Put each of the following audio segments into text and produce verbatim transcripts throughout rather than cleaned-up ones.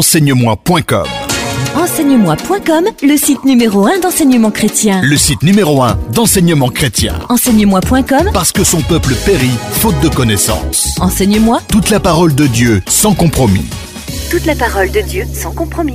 enseigne-moi point com. enseigne-moi point com, le site numéro un d'enseignement chrétien. Le site numéro un d'enseignement chrétien. enseigne-moi point com, Parce que son peuple périt faute de connaissance. Enseigne-moi Toute la parole de Dieu sans compromis. toute la parole de Dieu sans compromis.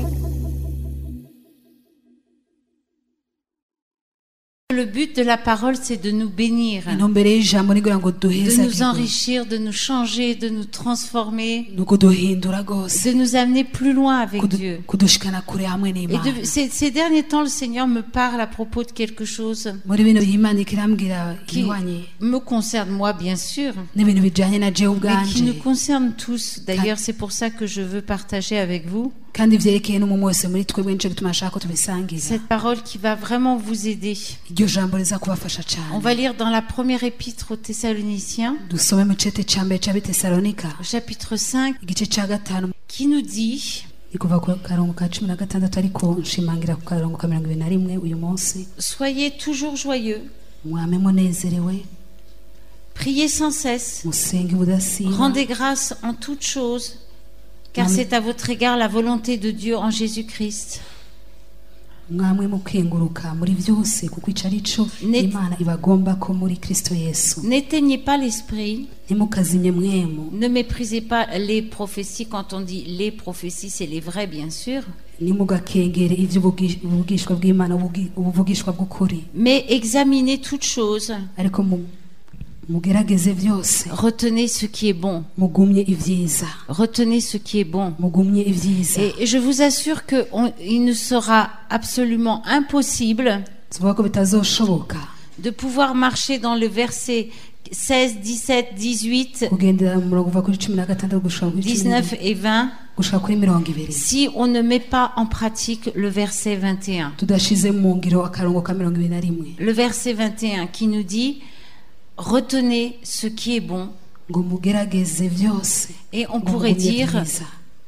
Le but de la parole, c'est de nous bénir, intumbero y'ijambo ni kugira ngo de duheze nous enrichir, de nous changer, de nous transformer, ni ukuduhindura rwose de nous amener plus loin avec kudu- Dieu. kudushikana kure hamwe Et n'Imana. de- ces, ces derniers temps, le Seigneur me parle à propos de quelque chose muri bino bihe Imana ikirambwira qui ibihwanye me concerne moi, bien sûr, n'ibintu bijanye na jewe mais qui nous ubwanje concerne tous. D'ailleurs, c'est pour ça que je veux partager avec vous kandi vyerekeye n'umwe wese muri twebwe nico gituma ashaka ko tubisangira cette parole qui va vraiment vous aider. iryo jambo riza kubafasha On cane. va lire dans la première épître aux Thessaloniciens, dusome mu cete ca mbere c'abitesalonika au chapitre cinq, igice ca gatanu qui nous dit: ni kuva ku karongo ka cumi na gatandatu ariko nshimangira ku karongo ka mirongo ibiri na rimwe uyu munsi. Soyez toujours joyeux, mwame munezerewe, priez sans cesse, musenge ubudasiba, rendez grâce en toutes choses, car Amen. c'est à votre égard la volonté de Dieu en Jésus-Christ. mwamwe mukenguruka muri vyose kuko ico ari co Net- Imana ibagomba ko muri Kristo Yesu. N'éteignez pas l'esprit, Ntimukazimye mwemu, ne méprisez pas les prophéties. Quand on dit les prophéties, c'est les vraies, bien sûr, nimugakengere ivy'ubugishwa bw'Imana, ubugi- ubuvugishwa bw'ukuri, mais examinez toutes choses, ariko mu- mugerageze vyose, retenez ce qui est bon, mugumye ivyiza, retenez ce qui est bon. mugumye ivyiza. Et je vous assure qu'il ne sera absolument impossible tuvuga ko bitazoshoboka de pouvoir marcher dans le verset seize, dix-sept, dix-huit, kugendera mu murongo uva kuri cumi na gatandatu gushika kuri cumi dix-neuf n'ibiri, et vingt gushika kuri mirongo ibiri si on ne met pas en pratique le verset vingt et un. tudashize mu ngiro akarongo ka mirongo ibiri na rimwe Le verset vingt et un qui nous dit: retenez ce qui est bon. ngo mugerageze vyose, Et on ngo pourrait mugumye dire: vyiza,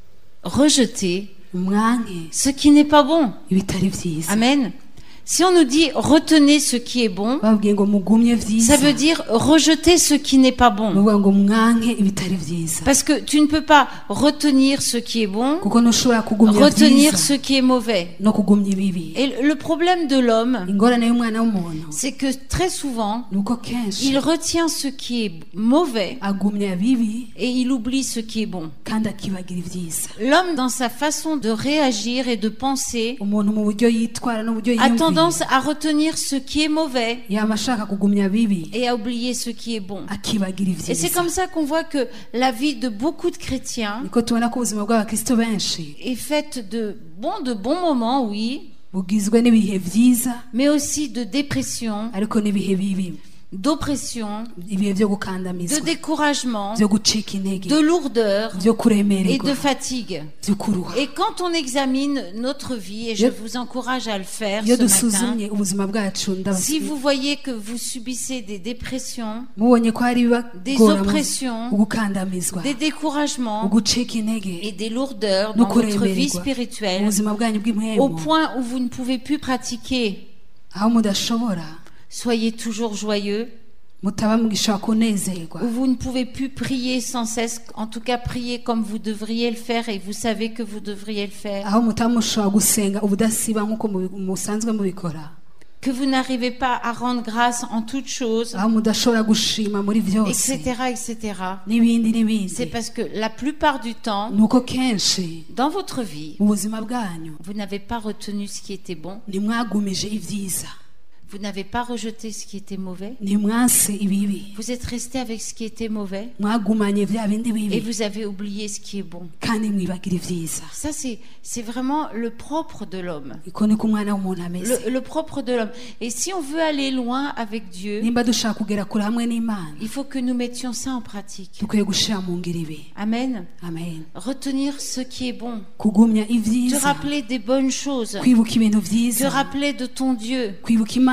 rejetez mwanke ce qui n'est pas bon. ibitari vyiza. Amen. Si on nous dit retenez ce qui est bon, babwiye ngo mugumye vyiza, ça veut dire rejeter ce qui n'est pas bon. nuvuga ngo mwanke ibitari vyiza, Parce que tu ne peux pas retenir ce qui est bon, kuko ntushobora kugumya retenir vyiza ce qui est mauvais. no kugumya ibibi. Et le problème de l'homme, ingorane y'umwana w'umuntu c'est que très souvent, nuko kenshi il retient ce qui est mauvais agumya bibi et il oublie ce qui est bon. kandi akibagira ivyiza. L'homme, dans sa façon de réagir et de penser, umuntu mu buryo yitwara n'uburyo a yiyumvira tendance à retenir ce qui est mauvais yaba ashaka kugumya bibi et à oublier ce qui est bon. akibagira Et c'est ivyiza. comme ça qu'on voit que la vie de beaucoup de chrétiens niko tubona ko ubuzima bw'abakristo benshi est faite de bons, de bons moments, oui, bugizwe n'ibihe vyiza mais aussi de dépression, ariko n'ibihe bibi, d'oppression, ibihe vyo de gukandamizwa, découragement, vyo gucika intege, de lourdeur vyo et kuremererwa, de fatigue. vyo kuruha. Et quand on examine notre vie, et je Iyo- vous encourage à le faire iyo ce matin, dusuzumye ubuzima bwacu ndabasi- si vous voyez que vous subissez des dépressions, mubonye ko hari des ibibagora mu oppressions, ugukandamizwa, des découragements ugucika intege et des lourdeurs no dans votre vie kuremererwa mu spirituelle, buzima bwanyu au bw'impwemu, point où vous ne pouvez plus pratiquer, aho mudashobora, soyez toujours joyeux, mutaba mugishobora kunezerwa, où vous ne pouvez plus prier sans cesse, en tout cas prier comme vous devriez le faire et vous savez que vous devriez le faire, aho mutaba mushobora gusenga ubudasiba nk'uko mubi- musanzwe mubikora, que vous n'arrivez pas à rendre grâce en toutes choses, aho mudashobora gushima muri vyose, et cetera, et cetera. n'ibindi n'ibindi. C'est parce que la plupart du temps, nuko kenshi dans votre vie, mu buzima bwanyu vous n'avez pas retenu ce qui était bon, ntimwagumije ivyiza, vous n'avez pas rejeté ce qui était mauvais, ntimwase ibibi, vous êtes resté avec ce qui était mauvais mwagumanye vya bindi et bibi vous avez oublié ce qui est bon. kandi mwibagira ivyiza. Ça, c'est, c'est vraiment le propre de l'homme. iko niko umwana w'umuntu ameze. Le, le propre de l'homme. Et si on veut aller loin avec Dieu, nimba dushaka kugera kure hamwe n'Imana, il faut que nous mettions ça en pratique. dukwiye gushira mu ngiro ibi. Amen. Amen. Retenir ce qui est bon. kugumya Te ivyiza, rappeler des bonnes choses. kwibuka ibintu Te vyiza, rappeler de ton Dieu. kwibuka Imana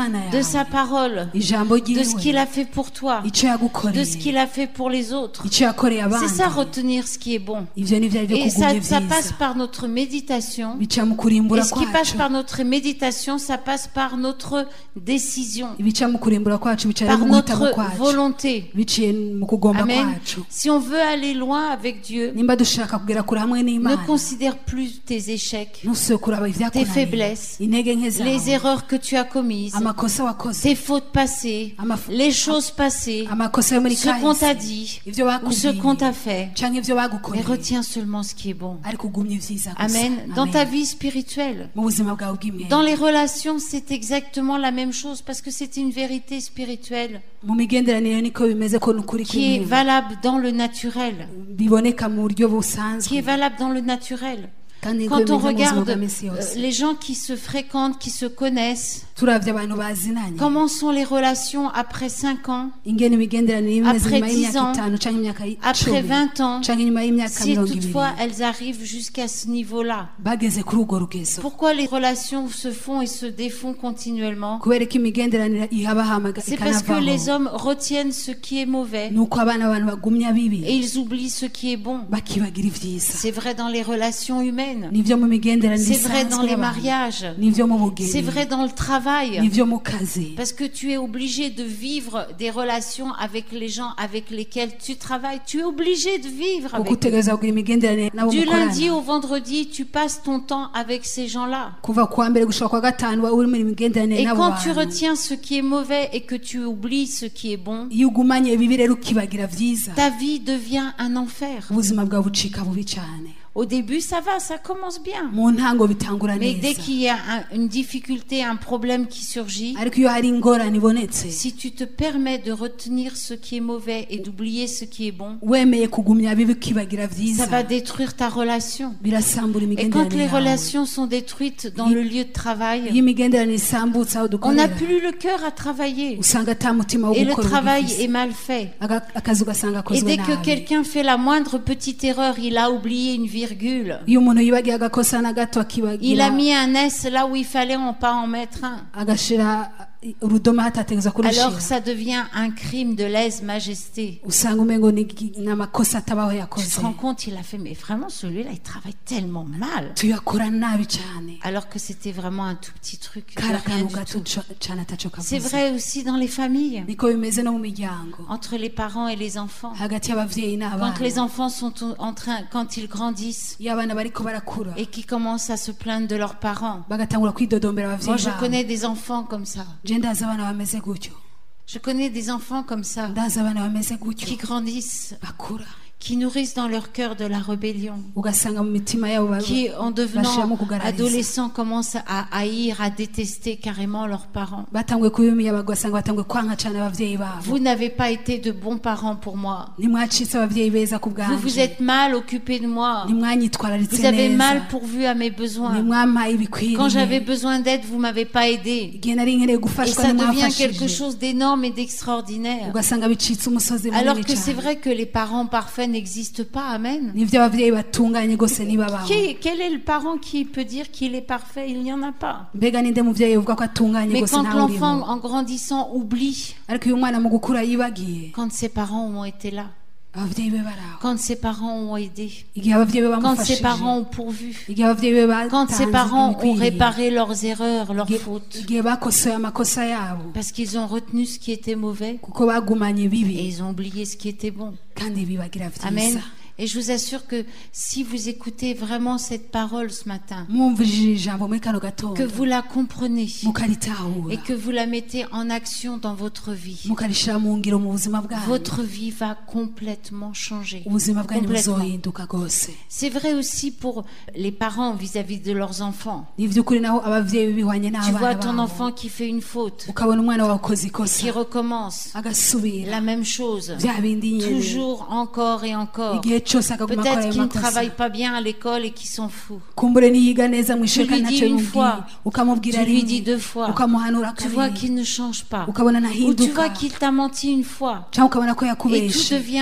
ry'imana de yawe sa parole, ijambo de ce qu'il ryiwe a fait pour toi, icyo de ce yagukoreye qu'il a fait pour les autres. icyo yakoreye C'est ça, abandi retenir ce qui est bon. ivyo ni vyari vyo Et ça, kugumya ça ivyiza passe par notre méditation. bica mu Et kurimbura ce qui passe kwacu par notre méditation, ça passe par notre décision, ibica mu kurimbura kwacu bica par mu guhitamo notre kwacu volonté. biciye mu kugomba Amen. kwacu Si on veut aller loin avec Dieu, nimba dushaka kugera kure hamwe ne n'imana considère plus tes échecs, ntusubire kuraba tes ivyakunaniye faiblesses, intege nke les zawe erreurs que tu as commises, amakosa wakoze tes fautes passées, Amaf- les choses passées, amakosa yo muri ce qu'on t'a kahise dit ivyo ou ce qu'on bakubwiye t'a fait. canke ivyo Mais bagukoreye retiens seulement ce qui est bon. ariko ugumye ivyiza gusa Amen. Dans Amen. ta vie spirituelle, mu buzima bwawe bw'imyenda dans les relations, c'est exactement la même chose parce que c'est une vérité spirituelle mu migenderanire niko bimeze ko nukuri qui est kw'imyenda valable dans le naturel, biboneka mu buryo qui est busanzwe valable dans le naturel. kandi Quand on bimeze mu buzima regarde bwa misi euh, yose les gens qui se fréquentent, qui se connaissent, turavye abantu bazinanye comment sont les relations après cinq ans, ingene imigenderanire imeze Après nyuma dix y'imyaka ans, itanu canke imyaka après icumi vingt ans, canke nyuma y'imyaka si mirongo ibiri toutefois elles arrivent jusqu'à ce niveau-là? bageze kuri urwo rugezo Pourquoi les relations se font et se défont continuellement? kubera ko imigenderanire ihabahamaga C'est parce que les ikanavaho hommes retiennent ce qui est mauvais nuko abana abantu bagumya bibi et ils oublient ce qui est bon. bakibagira ivyiza C'est vrai dans les relations humaines, nivyo mu migenderanire c'est vrai dans isanzwe les y'abantu. mariages, nivyo mu bugeni c'est vrai dans le travail. nivyo mu kazi Parce que tu es obligé de vivre des relations avec les gens avec lesquels tu travailles. Tu es obligé de vivre kuko avec eux. utegereza kugira imigenderanire nabo Du lundi mukorana au vendredi, tu passes ton temps avec ces gens-là. kuva kuwa mbere gushika kwa gatanu wa uri muri imigenderanire Et n'abo quand tu bantu retiens ce qui est mauvais et que tu oublies ce qui est bon, iyo ugumanye ibibi rero ukibagira vyiza ta vie devient un enfer. ubuzima bwawe bucika bubi cane Au début, ça va, ça commence bien. mu ntango bitangura Mais dès neza qu'il y a un- une difficulté, un problème qui surgit, ariko iyo hari ingorane ibonetse si tu te permets de retenir ce qui est mauvais et d'oublier ce qui est bon, wemeye kugumya bibi ukibagira ça vyiza va détruire ta relation. birasambura Et quand imigenderanire les yawe relations sont détruites dans Il- le lieu de iyo travail, imigenderanire isambutse aho on n'a dukorera plus le cœur à travailler. usanga ata mutima wo Et le gukora travail ubifise. est mal fait. Aga- akazi ugasanga Et akozwe dès que nabi quelqu'un fait la moindre petite erreur, il a oublié une virgule. iyo umuntu yibagiye agakosa na gato Il akibagira a mis un S là où il fallait en pas en mettre un. agashira urudoma hatategeza Alors kurushira ça devient un crime de lèse-majesté. usanga umengo ni ni amakosa atabaho Tu yakoze te rends compte, il a fait, mais vraiment celui-là, il travaille tellement mal. tuyakora nabi cane Alors que c'était vraiment un tout petit truc. de kari rien akantu du gato tout. co- cane ataco C'est kavuze vrai aussi dans les familles, niko bimeze no mu miryango entre les parents et les enfants. hagati y'abavyeyi Quand les n'abana enfants sont en train, quand ils grandissent iyo abana bariko barakura et qui commencent à se plaindre de leurs parents. bagatangura kwidodombera Moi, abavyeyi je babo connais des enfants comme ça. je ndazi abana bameze gutyo Je connais des enfants comme ça ndazi abana bameze gutyo qui grandissent, bakura qui nourrissent dans leur cœur de la rébellion, ugasanga mu mitima yabo ba- qui en devenant bashiramo kugarariza adolescents commencent à haïr, à détester carrément leurs parents. batanguye kubimiya ugasanga batanguye kwanka cane abavyeyi babo Vous n'avez pas été de bons parents pour moi. ntimwacitse abavyeyi beza ku Vous vous bwanje êtes mal occupés de moi. ntimwanyitwararitse Vous avez neza mal pourvu à mes besoins. ntimwampaye ibikwiriye Quand j'avais besoin d'aide, vous m'avez pas aidé. igihe nari nkeneye Et gufashwa ça devient quelque ntimwafashije chose d'énorme et d'extraordinaire. ugasanga bicitse umusozi Alors munini que c'est cane vrai que les parents parfaits n'existent pas. Amen. nivyo abavyeyi batunganye gose nibabaho Qui, quel est le parent qui peut dire qu'il est parfait? Il n'y en a pas. mbega ninde muvyeyi uvuga ko atunganye Mais gose quand ntawe l'enfant, urimo en grandissant, oublie ariko uyu mwana mu gukura yibagiye quand ses parents ont été là, abavyeyi be baraho quand ses parents ont aidé, igihe abavyeyi be quand ses bamufashije parents ont pourvu, igihe abavyeyi be quand ses batanze parents ont ibikwiriye réparé leurs erreurs, leurs Igihe- fautes, igihe bakosoye amakosa yabo parce qu'ils ont retenu ce qui était mauvais kuko bagumanye et bibi ils ont oublié ce qui était bon. kandi bibagira Amen. vyiza Et je vous assure que si vous écoutez vraiment cette parole ce matin, mwumvishije ijambo muri kano gatondo que vous la comprenez mukaritahura et que vous la mettez en action dans votre vie, mukarishira mu ngiro mu buzima bwanyu votre vie va complètement changer. ubuzima bwanyu Complètement. buzohinduka gose C'est vrai aussi pour les parents vis-à-vis de leurs enfants. ni vy'ukuri naho abavyeyi bihwanye Tu vois n'abana ton babo enfant qui fait une faute, ukabona umwana wawe akoze qui ikosa recommence agasubira la même chose, vya bindi nyene toujours, encore et encore. igihe cose akaguma akora Peut-être ayo qu'il ne makosa travaille pas bien à l'école et qu'il s'en fout. kumbure niyiga neza mw'ishure Tu lui kandi dis ntacyo une yumviye fois, ukamubwira tu lui rimwe dis deux fois. ukamuhanura Tu vois kabiri qu'il ne change pas. ukabona Ou tu nahinduka vois qu'il t'a menti une fois. cyangwa ukabona ko Et tout yakubeshe devient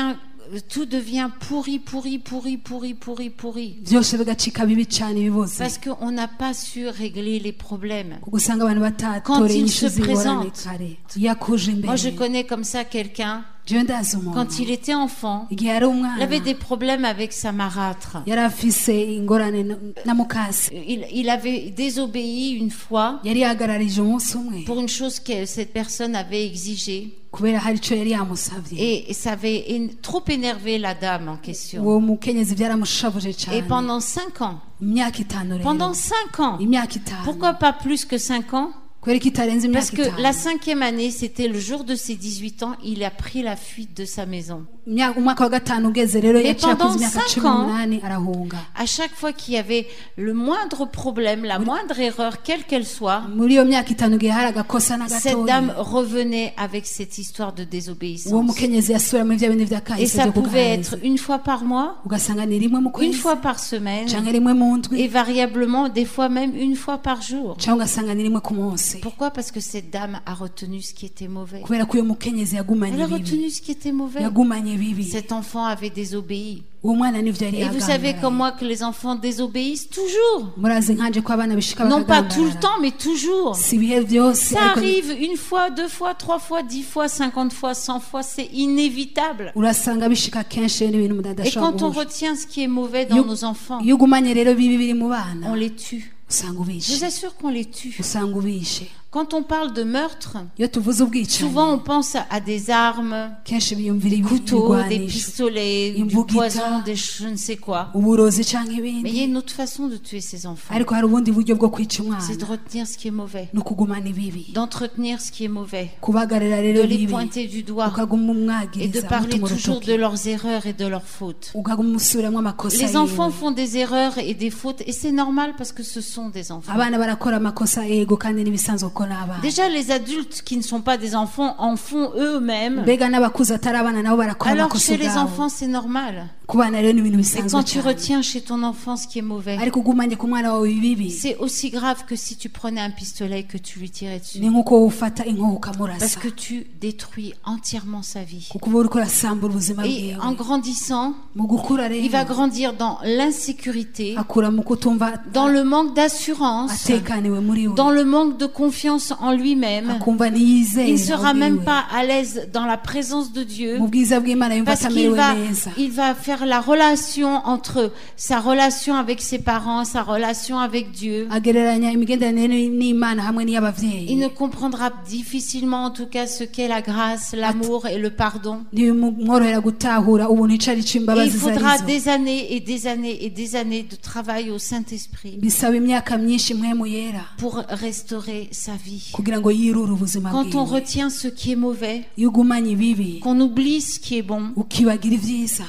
tout devient pourri, pourri, pourri, pourri, pourri, pourri. byose bigacika bibi cyane biboze Parce qu'on n'a pas su régler les problèmes. kuko usanga abantu Quand batatoreye il inyishu se z'ingorane présente. kare iyo akuje Moi, je imbere connais comme ça quelqu'un, jewe ndazi umuntu quand il était enfant, igihe yari il umwana avait des problèmes avec sa marâtre. yari afise ingorane na- na mukase Il, il avait désobéi une fois yari yagararije umunsi umwe pour une chose que cette personne avait exigée. kubera hari ico yari yamusavye Et, et ça avait é- trop énervé la dame en question. uwo mukenyezi byaramushavuje Et cyane pendant cinq ans, imyaka itanu rero pendant cinq ans, imyaka itanu pourquoi pas plus que cinq ans? kubera ko itarenze Parce imyaka que la itanu cinquième année, c'était le jour de ses dix-huit ans, il a pris la fuite de sa maison. Imyaka- umwaka wa gatanu ugeze rero Mais yaciye pendant akuze imyaka cinq cumi ans, n'umunani arahunga À chaque fois qu'il y avait le moindre problème, la moindre erreur, quelle qu'elle soit, muri iyo myaka itanu igihe hari agakosa na cette dame gatoya revenait avec cette histoire de uwo désobéissance. mukenyezi yasubira muri bya bindi Et vyakahise ça vyo pouvait kugaheza être une fois par mois, ugasanga ni rimwe mu une kwezi fois par semaine, canke rimwe mu ndwi et variablement, des fois même une fois par jour. canke ugasanga ni rimwe ku munsi Pourquoi? Parce que cette dame a retenu ce qui était mauvais. kubera ko uyo mukenyezi yagumanye Elle a bibi retenu ce qui était mauvais. yagumanye bibi Cet enfant avait désobéi. uwo mwana nivyo yari Et vous savez yagambaraye. comme moi que les enfants désobéissent toujours. murazi nkanje ko abana bishika Non pas tout le bakagambarara temps, mais toujours. si ibihe vyose Ça ariko arrive une fois, deux fois, trois fois, dix fois, cinquante fois, cent fois, c'est inévitable. urasanga bishika kenshi n'ibintu umuntu Et adashobora quand on guhusha retient ce qui est mauvais dans Yo- nos enfants, iyo ugumanye rero bibi biri mu bana on les tue. usanga Je vous ubishe assure qu'on les tue. usanga ubishe Quand on parle de meurtre, iyo tuvuze ubwicanyi souvent on pense à des armes, kenshi biyumvira ibi- couteaux, des ibigwanisho pistolets, du Imbugita. poison, des je ne sais quoi. uburozi canke Mais il y a ibindi une autre façon de tuer ces enfants. ariko hari ubundi buryo bwo kwica C'est de umwana retenir ce qui est mauvais, ni ukugumana ibibi d'entretenir ce qui est mauvais, kubagarira de rero les bibi pointer du doigt ukaguma et de umwagiriza parler umutuma toujours urutoki de leurs erreurs et de leurs fautes. ukaguma umusubiramwo amakosa Les enfants yiwe font des erreurs et des fautes et c'est normal parce que ce sont des enfants. abana barakora amakosa ego kandi n'ibisanzwe ko n'abana Déjà, les adultes qui ne sont pas des enfants en font eux-mêmes. mbega n'abakuze atari abana nabo barakora Alors que amakosa chez les ubwabo enfants, c'est normal. ku bana rero ni ibintu Mais bisanzwe quand tu cyane retiens chez ton enfant ce qui est mauvais, ariko ugumanye ku mwana wawe ibibi c'est aussi grave que si tu prenais un pistolet et que tu lui tirais ni dessus. nk'uko ufata inkoho Parce ukamurasa que tu détruis entièrement sa vie. kuko uba uriko urasambura ubuzima Et bwiwe en grandissant, mu gukura il va rero grandir dans l'insécurité, akura mu kutumva dans le manque d'assurance, atekaniwe muri we dans le manque de confiance en lui-même. akumva ntiyizera Il ne sera ubwiwe. même pas à l'aise dans la présence de Dieu. mu bwiza bw'imana yumva Parce qu'il atamerewe va, neza il va faire la relation entre sa relation avec ses parents, sa relation avec Dieu. agereranya imigenderanire n'imana hamwe Il n'iy'abavyeyi ne comprendra difficilement en tout cas ce qu'est la grâce, l'amour et le pardon. ntibimworohera gutahura ubuntu ico ari co Et il imbabazi faudra zarizo des années et des années et des années de travail au Saint-Esprit bisaba imyaka myinshi mwemu yera pour restaurer sa vie. kugira ngo yirure ubuzima Quand on bwiwe retient ce qui est mauvais, iyo ugumanye ibibi qu'on oublie ce qui est bon, ukibagira ivyiza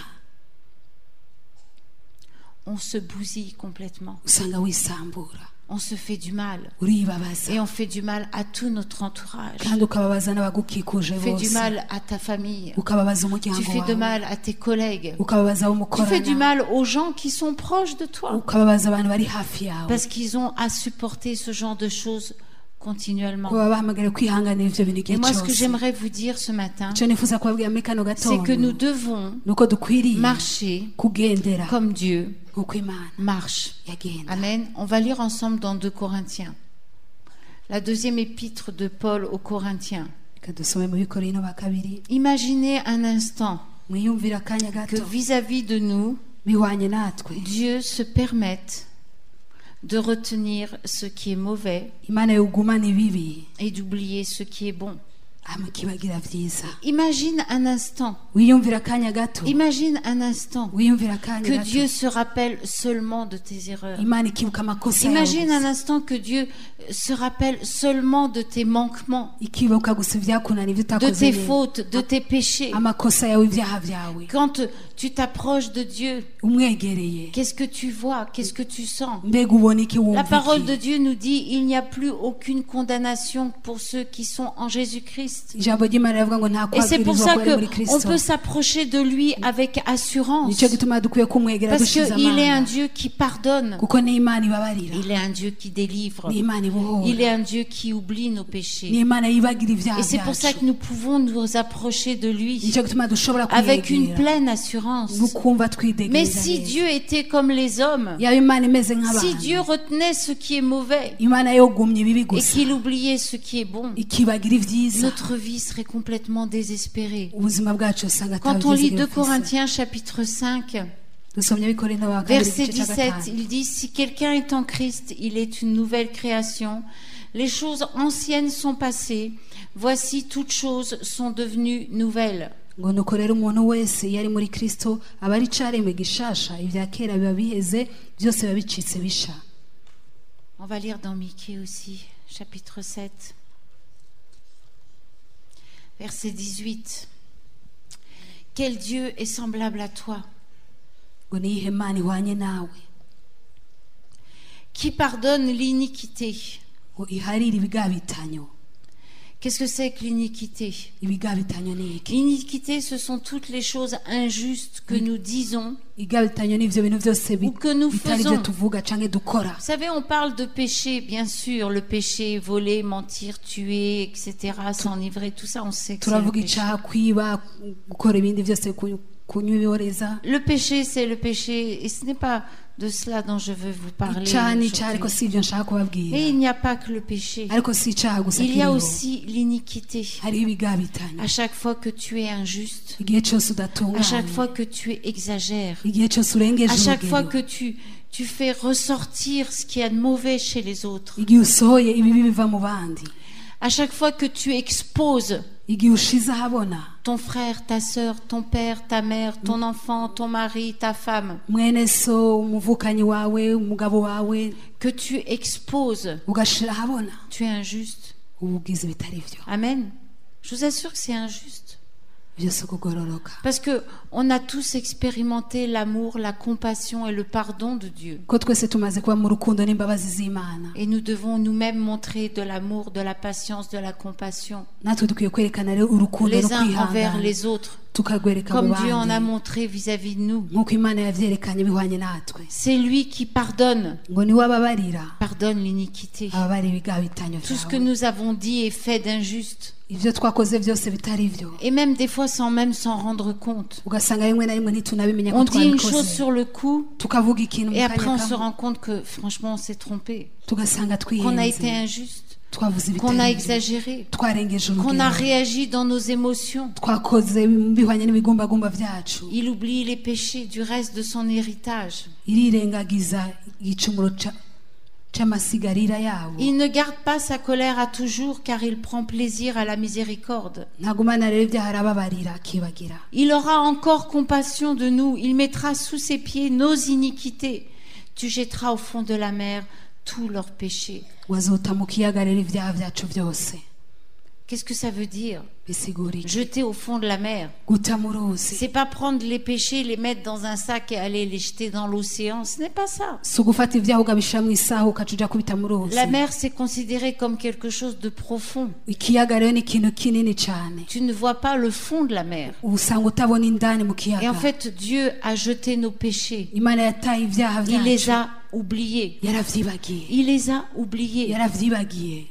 on se bousille complètement. usanga wisambura On se fait du mal. uribabaza Et on fait du mal à tout notre entourage. kandi ukababaza n'abagukikuje Tu fais du bose mal à ta famille. ukababaza Tu umuryango fais de wawe mal à tes collègues. ukababaza abo Tu fais du mukorana mal aux gens qui sont proches de toi. ukababaza abantu bari hafi yawe Parce qu'ils ont à supporter ce genre de choses continuellement. ko baba bahamagariwe kwihanganira ivyo bintu Et igihe moi, ce que cyose j'aimerais vous dire ce matin, ico nifuza kubabwira muri kano c'est que nous gatondo devons nuko dukwiriye marcher kugendera comme Dieu nk'uko imana marche. yagenda Amen. On va lire ensemble dans deux Corinthiens. La deuxième épître de Paul aux Corinthiens. reka dusome mu bikorino ba kabiri Imaginez un instant mwiyumvira akanya que gato vis-à-vis de nous, bihwanye natwe Dieu se permette de retenir ce qui est mauvais imana yogumana ibibi et d'oublier ce qui est bon. hama ikibagira vyiza Imagine un instant, wiyumvira akanya gato imagine un instant wiyumvira akanya que gato Dieu se rappelle seulement de tes erreurs. imana ikibuka amakosa yawe Imagine un gusa. instant que Dieu se rappelle seulement de tes manquements, ikibuka gusa ivyakunaniye ivyo de utakoze tes neza. fautes, de tes péchés. amakosa yawe ibyaha vyawe Quand tu t'approches de Dieu, umwegereye qu'est-ce que tu vois? Qu'est-ce que tu sens? mbega ubona iki La wumva parole de iki Dieu nous dit il n'y a plus aucune condamnation pour ceux qui sont en Jésus-Christ. Christ. ijambo ry'Imana rivuga ngo nta Et c'est pour kwabwirizwa ça kuba ari muri qu'on Kristo. peut s'approcher de lui avec assurance. Nicyo gituma dukwiye kumwegera Parce dushize qu'il est un amanga, Dieu qui pardonne. kuko ni Imana ibabarira, Il est un Dieu qui délivre. ni Imana ibohora, Il est un Dieu qui oublie nos ni péchés. Imana yibagira ibyaha Et c'est pour ça byacu. que nous pouvons nous approcher de lui Nicyo gituma dushobora avec une kumwegera pleine assurance. nukumva Mais twidegereza si neza. Dieu était comme les hommes, yaba Imana imeze si nk'abantu, Dieu retenait ce qui est mauvais Imana yogumye ibibi et gusa qu'il oubliait ce qui est bon, ikibagira ibyiza, notre vie serait complètement désespérée. ubuzima bwacu usanga Quand on lit atabyizigiro deux bufise. Corinthiens chapitre cinq, dusomye Abikorintho ba kabiri verset igice cya dix-sept, gatanu. il dit: si quelqu'un est en Christ, il est une nouvelle création. Les choses anciennes sont passées. Voici, toutes choses sont devenues nouvelles. ngo nuko rero umuntu wese iyo ari muri Kristo aba ari icaremwe gishasha, ibya kera biba biheze, byose biba bicitse bisha. On va lire dans Michée aussi, chapitre sept, verset dix-huit. Quel Dieu est semblable à toi, ngo niyihe Mana ihwanye nawe, qui pardonne l'iniquité. ngo iharire ibigabitanyo. Qu'est-ce que c'est que l'iniquité? Ibigabitanyo ni iki? L'iniquité, ce sont toutes les choses injustes que nous disons. Igabitanyo ni ivyo bintu byose bi- Ou que nous bitari byo faisons. tuvuga canke dukora. Vous savez, on parle de péché, bien sûr, le péché, voler, mentir, tuer, et cetera, s'enivrer, tout ça, on sait que c'est le turavuga péché. icaha, kwiba, gukora ibindi byose, ku- kunywa ibiboreza. Le péché, c'est le péché, et ce n'est pas de cela dont je veux vous parler Icaha ni icaha, ariko aujourd'hui. si ivyo nshaka kubabwira. Mais il n'y a pas que le péché. Ariko si icaha gusa Il y a kiriho, aussi l'iniquité. hariho ibigabitanyo. À chaque fois que tu es injuste, Igihe cyose à chaque udatunganye, fois que tu exagères, igihe cyose urengeje à chaque fois que urugero, tu, tu fais ressortir ce qu'il y a de mauvais chez les autres, igihe usohoye ibibi biva mu bandi, à chaque fois que tu exposes igihe ushize ahabona ton frère, ta sœur, ton père, ta mère, ton enfant, ton mari, ta femme, mwene so, umuvukanyi wawe, umugabo wawe, que tu exposes, ugashira ahabona, tu es injuste. uba ugize ibitari byo, Amen. Je vous assure que c'est injuste. byose kugororoka. Parce que on a tous expérimenté l'amour, la compassion et le pardon de Dieu. ko twese tumaze kuba mu rukundo n'imbabazi z'Imana, Et nous devons nous-mêmes montrer de l'amour, de la patience, de la compassion, natwe dukwiye kwerekana rero urukundo no les uns envers kwihangana, les autres, tukagwereka mu comme Dieu en a bandi montré vis-à-vis de nous. nk'uko Imana yavyerekanye bihwanye natwe. C'est lui qui pardonne, ngo niwe ababarira, pardonne l'iniquité. ababarira ibigabitanyo Tout ce que vyawe, nous avons dit et fait d'injuste. ivyo twakoze byose bitari byo, Et même des fois sans même s'en rendre compte. ugasanga rimwe na rimwe ntitunabimenya ko On dit une chose twabikoze, sur le coup tukavuga ikintu mu et après on kanya se kamwe, rend compte que franchement on s'est trompé, tugasanga qu'on a été twihenze, injuste, twavuze qu'on a ibitari byo, exagéré, twarengeje qu'on a urugero, réagi dans nos émotions. twakoze bihwanye n'ibigumbagumba vyacu. Il oublie les péchés du reste de son héritage. irirengagiza igicumuro ca- c'amasigarira yabo. Il ne garde pas sa colère à toujours car il prend plaisir à la miséricorde. ntagumana rero ibyaha arababarira akibagira. Il aura encore compassion de nous. Il mettra sous ses pieds nos iniquités. Tu jetteras au fond de la mer tous leurs péchés. wazota mu kiyaga rero ibyaha vyacu byose. Qu'est-ce que ça veut dire? bisigura iki? Jeter au fond de la mer. guta mu ruzi, C'est pas prendre les péchés, les mettre dans un sac et aller les jeter dans l'océan. Ce n'est pas ça. si ugufata ibyaha ukabishira mu isaho ukaca uja kubita mu ruzi. La mer, c'est considéré comme quelque chose de profond. ikiyaga rero ni ikintu kinini cane, Tu ne vois pas le fond de la mer. uba usanga utabona indani mu Et kiyaga. en fait, Dieu a jeté nos péchés. Imana yataye ibyaha Il les vyacu, a oubliés. yaravyibagiye, Il les a oubliés. yaravyibagiye.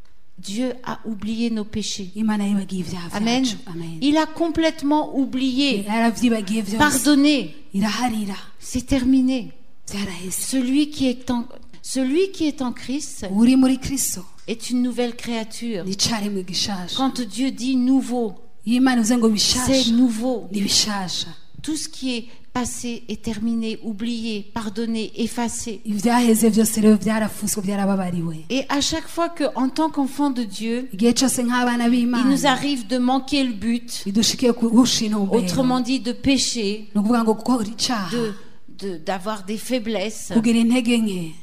Dieu a oublié nos péchés. Imana yibagiye ibyaha Amen. vyacu. Amen. Il a complètement oublié, yaravyibagiye vyose, pardonné. iraharira, C'est terminé. vyaraheze. Celui qui est en, celui qui est en Christ uri muri Kristo est une nouvelle créature. ni caremwe gishasha. Quand Dieu dit nouveau, iyo Imana ivuze ngo c'est bishasha nouveau. ni bishasha. Tout ce qui est passé est terminé, oublié, pardonné, effacé. ivyaheze vyose rero vyarafuswe, vyarababariwe. Et à chaque fois que, en tant qu'enfant de Dieu, igihe cose nk'abana il nous b'Imana arrive de manquer le but, bidushikiye guhusha intumbero, autrement dit de pécher, ni ukuvuga ngo gukora icaha, de, de- d'avoir des faiblesses kugira intege nke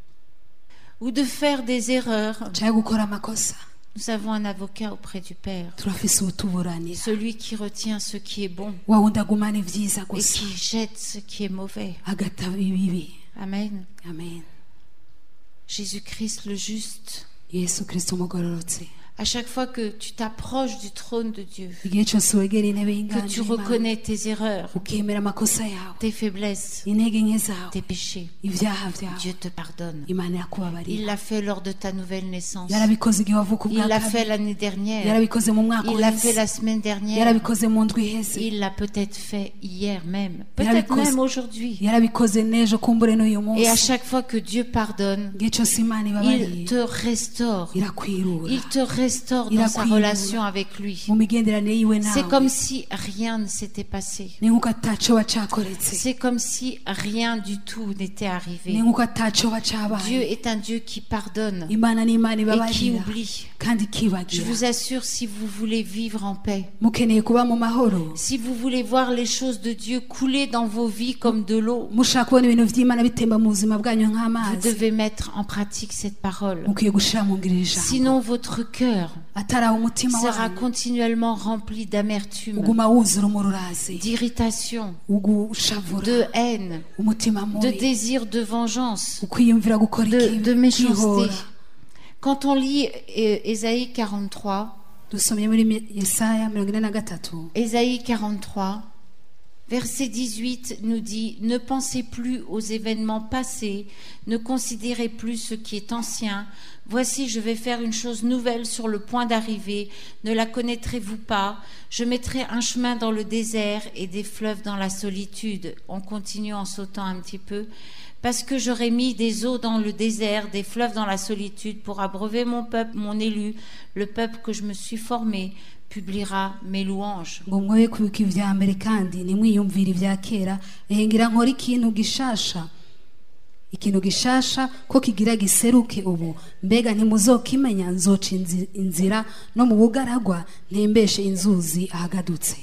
ou de faire des erreurs. canke gukora amakosa, Nous avons un avocat auprès du Père, turafise utuburanira, celui qui retient ce qui est bon wa wundi agumana ivyiza et gusa qui jette ce qui est mauvais. agata ibibi. Amen. Amen. Jésus-Christ le juste Yesu Kristo umugororotse À chaque fois que tu t'approches du trône de Dieu, igihe cyose wegera intebe que y'inganji tu y'Imana, reconnais tes erreurs, ukemera amakosa yawe, tes faiblesses, intege nke zawe, tes péchés, ibyaha byawe, Dieu te pardonne. Imana Il irakubabarira. l'a fait lors de ta nouvelle naissance. Yarabikoze igihe wavuka Il ubwa l'a fait kabiri, l'année dernière. yarabikoze mu mwaka Il l'a fait uheze, la semaine dernière. yarabikoze mu ndwi iheze, Il l'a peut-être fait hier même. Peut-être Yarabikoze- même aujourd'hui. yarabikoze n'ejo kumbure n'uyu Et à munsi. chaque fois que Dieu pardonne, Igihe cyose Imana il ibabariye te restaure. irakwirura Il te restaure Il dans a sa pris- relation avec lui. mu migenderanire yiwe C'est nawe. comme si rien ne s'était passé. ni nk'uko ataco bacakoretse, C'est comme si rien du tout n'était ni arrivé. nk'uko ataco Dieu bacabaye. est un Dieu qui pardonne Imana ni Imana et qui ibabarira oublie. kandi Je ikibagira. vous assure, si vous voulez vivre en paix, Mukeneye kuba mu mahoro, si vous voulez voir les choses de Dieu couler dans vos vies comme de l'eau, mushaka kubona ibintu vy'Imana bitemba mu buzima bwanyu vous nk'amazi, devez mettre en pratique cette parole. mukwiye gushira mu ngiro ijambo. Sinon, votre cœur atari aho umutima sera wanyu continuellement rempli d'amertume, uguma wuzura umururazi, d'irritation, ugushavura, de haine, umutima de mubi, désir de vengeance, ukwiyumvira gukora de, ikibi, de méchanceté. kwihora. Quand on lit euh, Ésaïe quarante-trois, dusomye muri Mi- Yesaya mirongo ine na gatatu, Ésaïe quarante-trois, verset dix-huit nous dit « Ne pensez plus aux événements passés, ne considérez plus ce qui est ancien. Voici, je vais faire une chose nouvelle sur le point d'arriver. Ne la connaîtrez-vous pas? Je mettrai un chemin dans le désert et des fleuves dans la solitude. » On continue en sautant un petit peu. « Parce que j'aurai mis des eaux dans le désert, des fleuves dans la solitude, pour abreuver mon peuple, mon élu, le peuple que je me suis formé, publiera mes louanges. » ngo mwoye kwibuka ivya mbere kandi nimwiyumvire ivya kera, ehengera nkora ikintu gishasha, ikintu gishasha ko kigira giseruke ubu, mbega ntimuzokimenya? Nzoca inzi- inzira no mu bugaragwa, ntembeshe inzuzi ahagadutse.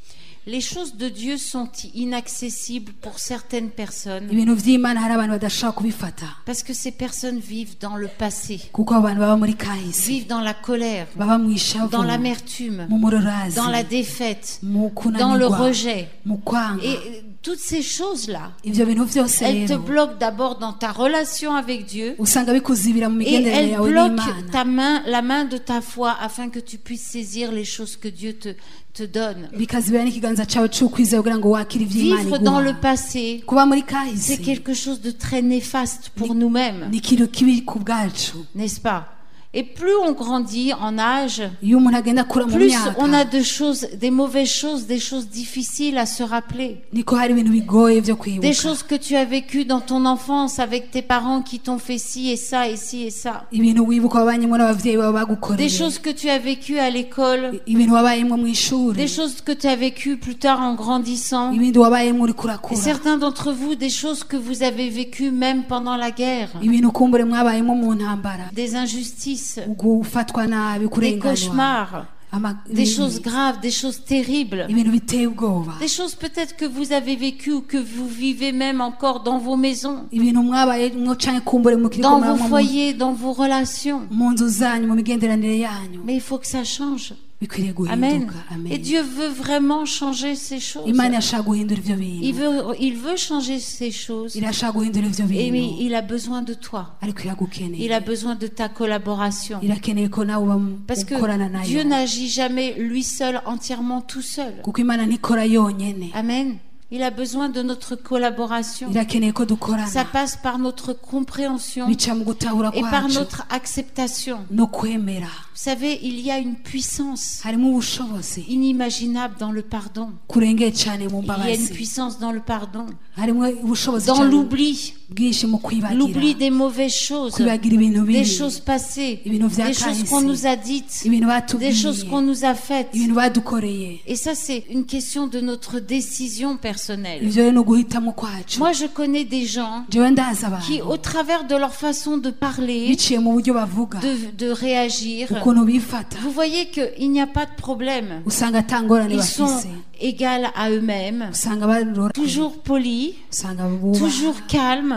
Les choses de Dieu sont inaccessibles pour certaines personnes ibintu vy'Imana hari abantu badashaka kubifata, parce que ces personnes vivent dans le passé, kuko abo bantu baba muri kahise, vivent dans la colère, baba mwishavu, dans l'amertume, mu mururazi, dans la défaite, mu dans le kunanirwa, rejet. mu kwanga. Et toutes ces choses-là, ivyo bintu vyose elles te rero bloquent d'abord dans ta relation avec Dieu usanga bikuzibira mu et migenderanire elles yawe bloquent n'Imana, ta main, la main de ta foi afin que tu puisses saisir les choses que Dieu te, te donne. bikazibira n'ikiganza cawe c'ukwizera kugira ngo wakire ivy'Imana Vivre dans le iguha. passé, Kuba muri kahise c'est quelque chose de très néfaste pour nous-mêmes, ni ikintu kibi ku bwacu. n'est-ce pas? Et plus on grandit en âge, Iyo umuntu agenda akura mu plus on a myaka, de choses, des mauvaises choses, des choses difficiles à se rappeler. niko hari ibintu bigoye vyo Des kwibuka, choses que tu as vécues dans ton enfance avec tes parents qui t'ont fait ci et ça et ci et ça. ibintu wibuka wabanyemo n'abavyeyi bawe Des bagukoreye, choses que tu as vécues à l'école, ibintu wabayemwo mw'ishuri, des choses que tu as vécues plus tard en grandissant. ibindi wabayemwo uriko Et urakura, certains d'entre vous, des choses que vous avez vécues même pendant la guerre. ibintu kumbure mwabayemwo mu ntambara, Des injustices, gufatwa nabi, des kurenganwa, cauchemars, ama- des choses graves, des choses terribles. ibintu biteye ubwoba, Des choses peut-être que vous avez vécues ou que vous vivez même encore dans vos maisons, ibintu mwabayemwo canke kumbure mukiriko dans vos murabamwo mu- foyers, dans vos relations. mu nzu zanyu, mu migenderanire yanyu, Mais il faut que ça change. bikwiriye Amen. guhinduka. Amen. Et Dieu veut vraiment changer ces choses. Imana irashaka guhindura ivyo Il bintu, veut, il veut changer ces choses. irashaka guhindura ivyo Et mais bintu, il a besoin de toi. ariko iragukeneye, Il a besoin de ta collaboration. irakeneye ko nawe uba mu- Parce que ukorana nayo, Dieu n'agit jamais lui seul, entièrement tout seul. kuko Imana ntikora yonyene, Amen. Il a besoin de notre collaboration. irakeneye ko dukorana, Ça passe par notre compréhension bica mu gutahura et par kwacu notre acceptation. no kwemera. Vous savez, il y a une puissance harimo ubushobozi inimaginable dans le pardon. kurengeye cane mu Il y a une mbabazi, puissance dans le pardon, harimo ubushobozi dans cane l'oubli, bwinshi mu kwibagira, l'oubli des mauvaises choses, kwibagira ibintu des bibi, choses passées, ibintu vya des choses kahise, qu'on nous a dites, ibintu des choses batubwiye, qu'on nous a faites. ibintu badukoreye. Et ça, c'est une question de notre décision personnelle. Ivyo rero ni uguhitamo kwacu. Moi, je connais des gens Jewe ndazi qui, abantu au travers de leur façon de parler, biciye mu buryo bavuga, de, de réagir, ukuntu bifata, vous voyez qu'il n'y a pas de problème. usanga ata ngorane Ils sont bafise, égaux à eux-mêmes, usanga barora, toujours polis, usanga bubaha, toujours calmes,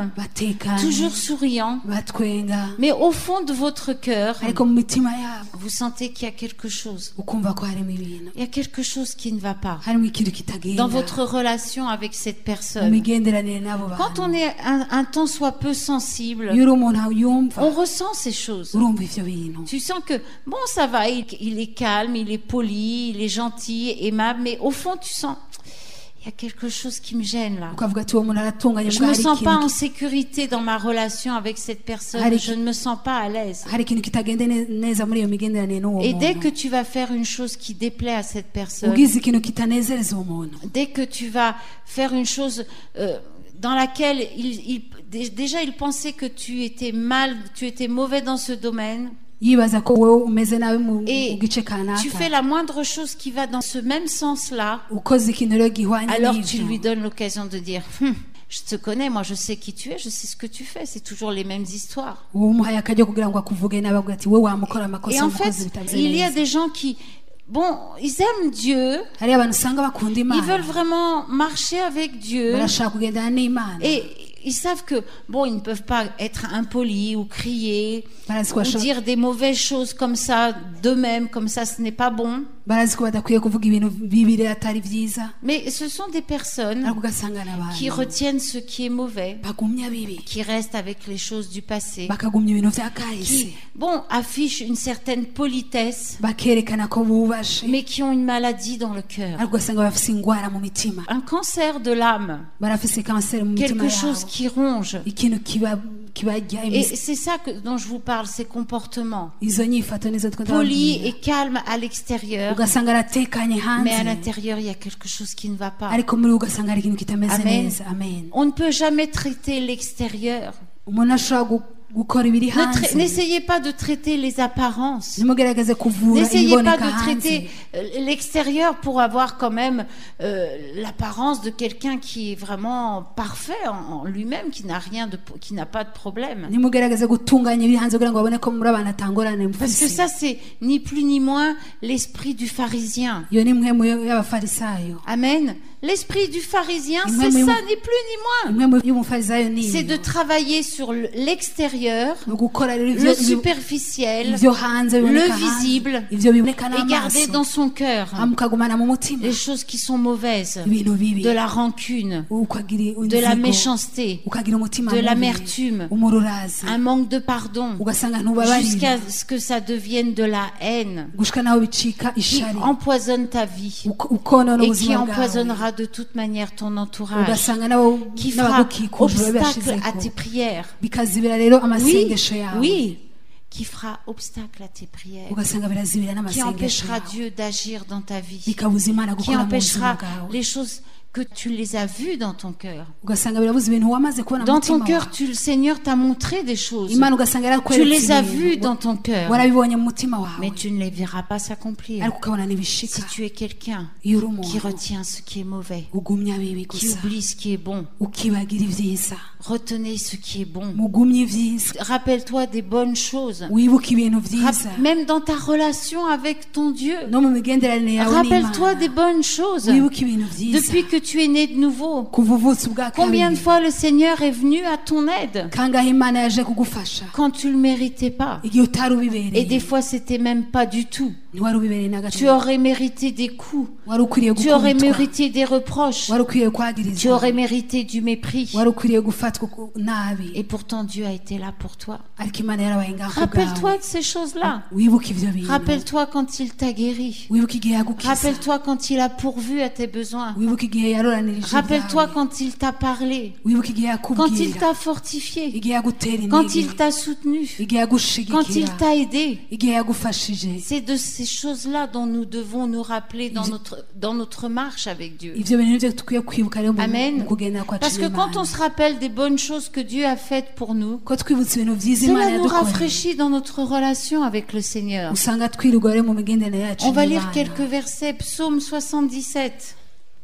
calmes, batekanye toujours souriants, batwenga mais au fond de votre cœur, ariko mu mitima yabo vous sentez qu'il y a quelque chose. ukumva ko harimo ibintu Il y a quelque chose qui ne va pas harimo ikintu kitagenda dans votre relation avec cette mu personne. migenderanire n'abo Quand bantu on est un, un tant soit peu sensible, iyo uri umuntu yumva on ressent ces choses. urumva ivyo bintu Tu sens que, bon, ça va, il, il est calme, il est poli, il est gentil, aimable, mais au fond, tu sens, il y a quelque chose qui me gêne là. ukavuga ati uwo muntu aratunganye Je bwa ne me hari sens pas en ikintu sécurité dans ma relation avec cette personne. Hari- Je ne me sens pas à l'aise. hari ikintu kitagende ne- neza muri iyo migenderanire n'uwo Et dès que muntu tu vas faire une chose qui déplaît à cette personne, ugize ikintu kitanezereza uwo muntu dès que tu vas faire une chose euh, dans laquelle il, il- dé- déjà il pensait que tu étais mal, tu étais mauvais dans ce domaine, yibaza ko wowe umeze nabi mu mu et gice tu kanaka fais la moindre chose qui va dans ce même sens-là, ukoze ikintu rero gihwanye alors tu lui n'ivyo donnes l'occasion de dire Hum, je te connais, moi je sais qui tu es, je sais ce que tu fais, c'est toujours les mêmes histoires. uwo umuhaye akajya kugira ngo akuvuge nabi avuga ati we wamukora Et amakosa en umukozi fait, bitavuze il y a neza des gens qui, bon, ils aiment Dieu, hariyo abantu usanga bakunda ils veulent imana vraiment marcher avec Dieu, barashaka kugendana n'imana et ils savent que, bon, ils ne peuvent pas être impolis ou crier, barazi ko ou bashobora- dire des mauvaises choses comme ça, d'eux-mêmes, comme ça, ce n'est pas bon. barazi ko badakwiye kuvuga ibintu bibiri atari byiza Mais ce sont des personnes ariko ugasanga qui n'abantu retiennent ce qui est mauvais, bagumya bibi qui restent avec les choses du passé, bakagumya ibintu vya kahise qui, bon, affichent une certaine politesse, bakerekana ko bubashe mais qui ont une maladie dans le cœur. ariko ugasanga bafise ingwara mu mitima Un cancer de l'âme, barafise kanseri mu mitima quelque chose yabo qui ronge. ikintu kiba kibajya Et imizi c'est ça que, dont je vous parle, ces comportements. izo nyifato nizo Poli twababwira et calme à l'extérieur, ugasanga aratekanye mais à hanze l'intérieur, il y a quelque chose qui ne va pas. ariko muri we ugasanga hari ikintu kitameze Amen. neza amen On ne peut jamais traiter l'extérieur. umuntu ashobora gu- gukora ibiri Ne tra- hanze N'essayez pas de traiter les apparences. ntimugerageze kuvura N'essayez pas ibiboneka de hanze traiter euh, l'extérieur pour avoir quand même euh, l'apparence de quelqu'un qui est vraiment parfait en, en lui-même, qui n'a rien de, qui n'a pas de problème. ntimugerageze gutunganya ibiri hanze kugira ngo babone ko muri abantu atangorane Parce que mufise ça, c'est ni plus ni moins l'esprit du pharisien. iyo ni imwe mu y'abafarisayo Amen. L'esprit du pharisien, Et c'est moi, ça, moi- ni plus ni moins. imwe mu y'umufarisayo ni C'est de iyo travailler sur le- l'extérieur, ni ugukora rero le ivyo- ivyo- superficiel, ivyo hanze biboneka le hanze visible, ivyo biboneka et garder n'amaso dans son cœur amukagumana mu mutima les choses qui sont mauvaises, ibintu bibi de la rancune, ukagira de la inzigo, méchanceté, ukagira umutima de mubi, l'amertume, umururazi un manque de pardon, ugasanga ntubabarira jusqu'à ce que ça devienne de la haine gushika naho bicika qui ishari empoisonne ta vie uko- ukonona et qui ubuzima bwawe empoisonnera de toute manière ton entourage, ugasanga nabo qui fera n'abagukikuje obstacle babibashizeko à tes prières. bikazibira rero Oui, amasengesho yawe oui, qui fera obstacle à tes prières, ugasanga birazibira qui n'amasengesho empêchera yawe Dieu d'agir dans ta vie, bikabuza imana qui gukora mu buzima empêchera bwawe les choses que tu les as vues dans ton cœur. ugasanga birabuza ibintu wamaze kubona mu Dans ton mutima cœur, wawe tu, le Seigneur t'a montré des choses. imana ugasanga Tu yarakweretse les as ibintu, vues dans ton cœur, warabibonye mu mutima mais wawe tu ne les verras pas s'accomplir. ariko ukabona ntibishika Si tu es quelqu'un iyo uri qui umuntu retient ce qui est mauvais, ugumya bibi qui gusa oublie ce qui est bon, ukibagira ibyiza retenez ce qui est bon. mugumye ibyiza Rappelle-toi des bonnes choses. wibuke ibintu Rap- byiza Même dans ta relation avec ton Dieu. no mu migenderanire yawe Rappelle-toi n'imana des bonnes choses. wibuke ibintu byiza Depuis que tu es né de nouveau, kuva uvutse ubwa combien de kabiri fois le Seigneur est venu à ton aide kangahe imana yaje kugufasha quand tu le méritais pas? igihe utari Et des ubibereye fois, c'était même pas du tout. ntiwari ubibereye na Tu gato aurais mérité des coups. wari ukwiriye Tu aurais gukubitwa mérité des reproches. wari ukwiriye Tu kwagirizwa aurais mérité du mépris. wari ukwiriye gufatwa ku- nabi Et pourtant, Dieu a été là pour toi. ariko imana yarabaye ngaho ku Rappelle-toi bwawe de ces choses-là. wibuke ivyo bintu Rappelle-toi quand il t'a guéri. wibuke igihe yagukiza Rappelle-toi quand il a pourvu à tes besoins. wibuke igihe yaroranirije Rappelle-toi ibyawe quand il t'a parlé. wibuke igihe Quand il yakubwira t'a fortifié. igihe yagutera Quand il intege t'a soutenu. igihe Quand il yagushigikira t'a aidé. igihe yagufashije C'est de ces choses-là dont nous devons nous rappeler dans notre, dans notre marche avec Dieu. ivyo bintu nivyo dukwiye kwibuka rero mu- Amen. mu kugendera kwacu Parce que quand on n'Imana. se rappelle des bonnes choses que Dieu a faites pour nous, ko twibutse ibintu vyiza imana cela nous yadukoreye rafraîchit dans notre relation avec le Seigneur. usanga twirirwa rero mu migenderanire yacu On va lire n'Imana. quelques versets. Psaume soixante-dix-sept.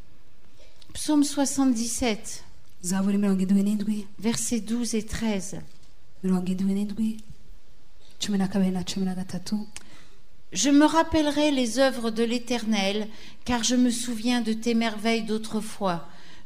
Psaume soixante-dix-sept, zaburi mirongo indwi n'indwi versets douze et treize. mirongo indwi n'indwi cumi na kabiri na cumi na gatatu Je me rappellerai les œuvres de l'Éternel, car je me souviens de tes merveilles d'autrefois.